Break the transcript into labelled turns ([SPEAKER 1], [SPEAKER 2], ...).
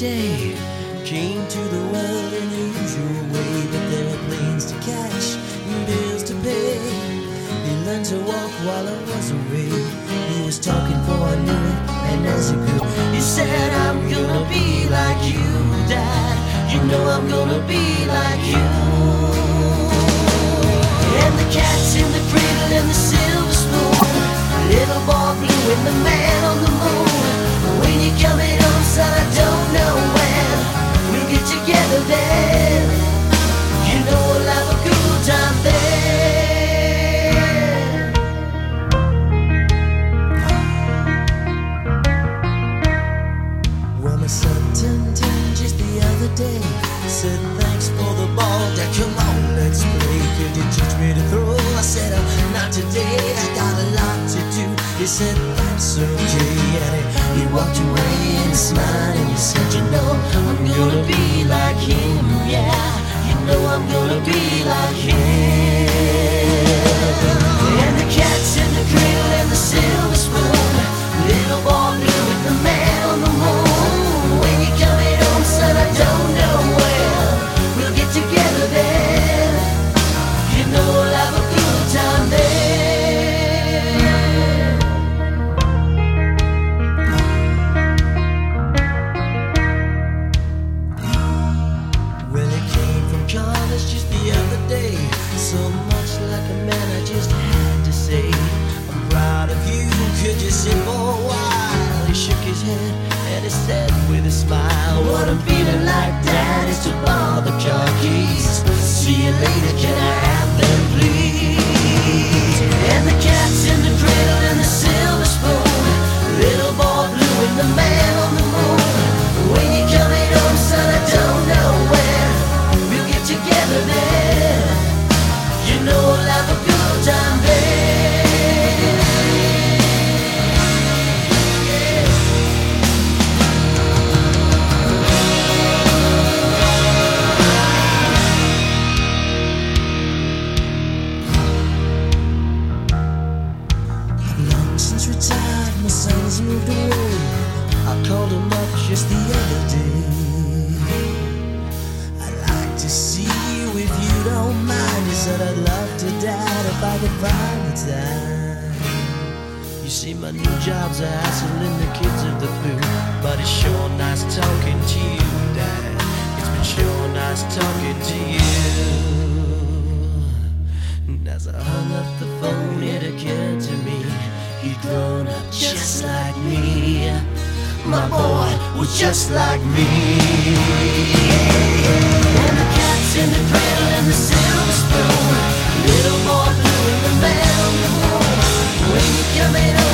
[SPEAKER 1] day came to the world in the usual way, but there were planes to catch and bills to pay. He learned to walk while I was away. He was talking before I knew it, and as he grew, he said, I'm gonna be like you, Dad. You know I'm gonna be like you. And the cat's in the cradle and the silver spoon, little boy blue and the man on the moon. When you're coming home, son, I don't know when we'll get together then. You know we'll have a good time then. Well, my son turned 10 just the other day. Said thanks for the ball, Dad, come on, let's play. Could you teach me to throw? I said, not today, I got a lot to do. He said, that's okay, and he walked away and smiled and he said, you know, I'm gonna be like him, yeah. You know I'm gonna be like him. And the cat's in the cradle and the silver spoon, little boy blue with the man on the moon. When you're coming home, son, I don't know when we'll get together then. You know we'll have a good time then. Well, it came from college just the other day. So much like a man, I just had to say, I'm proud of you, could you sit for a while? He shook his head and he said with a smile, what I'm feeling like, Dad, is to borrow the car keys. See you later, can I have them, please? And the cat's in the cradle and the silver spoon, little boy blue and the man on the moon. When you're coming home, son, I don't know when we'll get together then. You know we'll have a good time then. Long since retired, my son's moved away. I called him up just the other day. I'd like to see you if you don't mind. He said, I'd love to, Dad, if I could find the time. You see, my new job's a hassling the kids of the blue, but it's sure nice talking to you, Dad. It's been sure nice talking to you. And as I hung up the phone, it occurred to me, he'd grown up just like me. My boy was just like me. And the cat's in the cradle and the silver spoon, little boy blue and the man on the moon. When you're coming home,